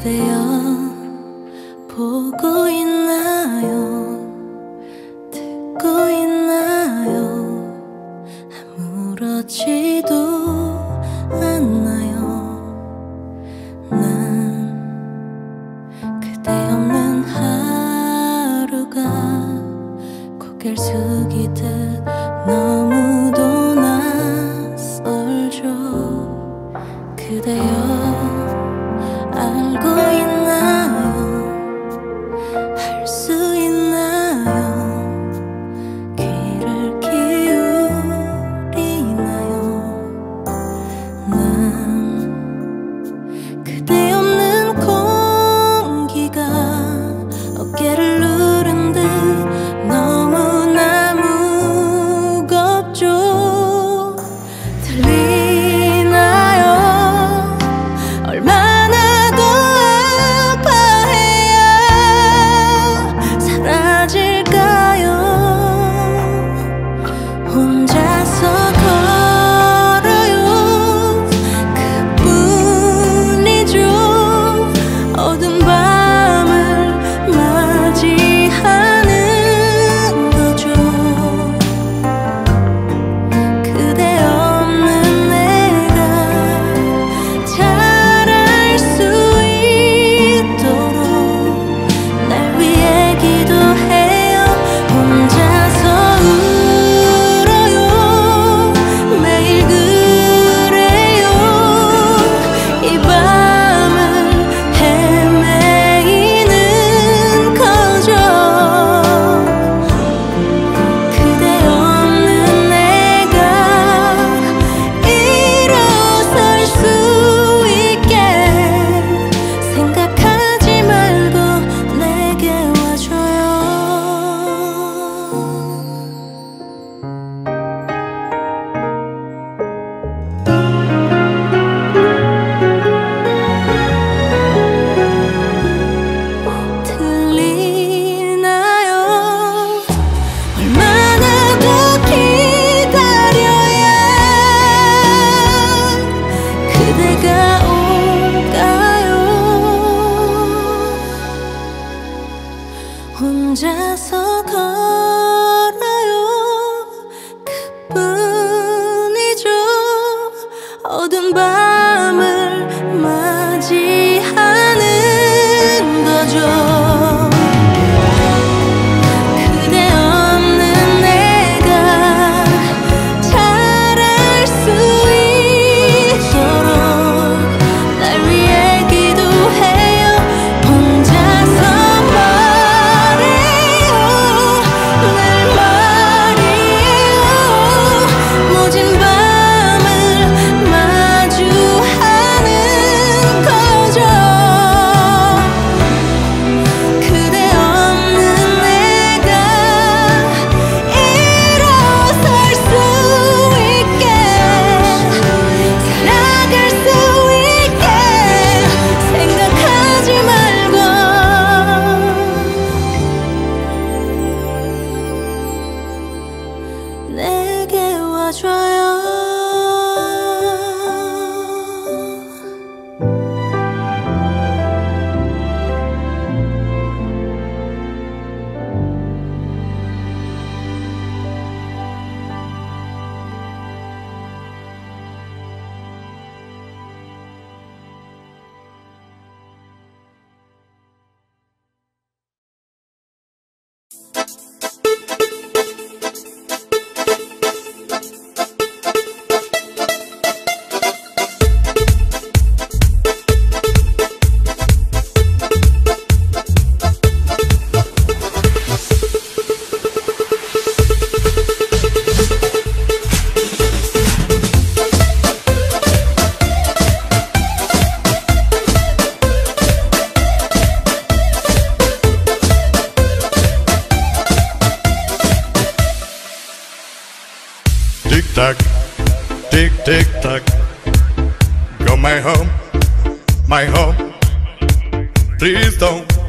그대여 보고 있나요? 듣고 있나요? 아무렇지도 않나요? 난 그대 없는 하루가 고개를 숙이듯 너무도 낯설죠. 그대여 알고 있나요? 할 수 있나요? 귀를 기울이나요? 난 그대 없는 공기가 어깨를 누른 듯 너무나 무겁죠. 들리나요? 얼마나 더 아파해야 사라질까요? 혼자서 걸어요. 그뿐이죠. 어두운 밤을 맞이하는 거죠. 그대 없는 내가 잘할 수 있도록 날 위해 기도해요. 혼자서 울어요. 매일 그래요. 이 밤을 헤매이는 거죠. 그대 없는 내가 일어설 수 있게 생각하지 말고 내게 와줘요. 들리나요? 얼마나 더 기다려야 그대가 올까요? 혼자서 걸어요. 그뿐이죠. 어두운 밤을 맞이하는 거죠. 그대 없는 내가 잘할 수 있도록 날 위해 기도해요. 혼자서 말해요. 늘 말이에요. 모진 밤을 마주하는 거죠. 그대 없는 내가 일어설 수 있게 살아갈 수 있게 생각하지 말고 내게 와줘요. Tick tock, tick tick tock. Go my home, my home. Please don't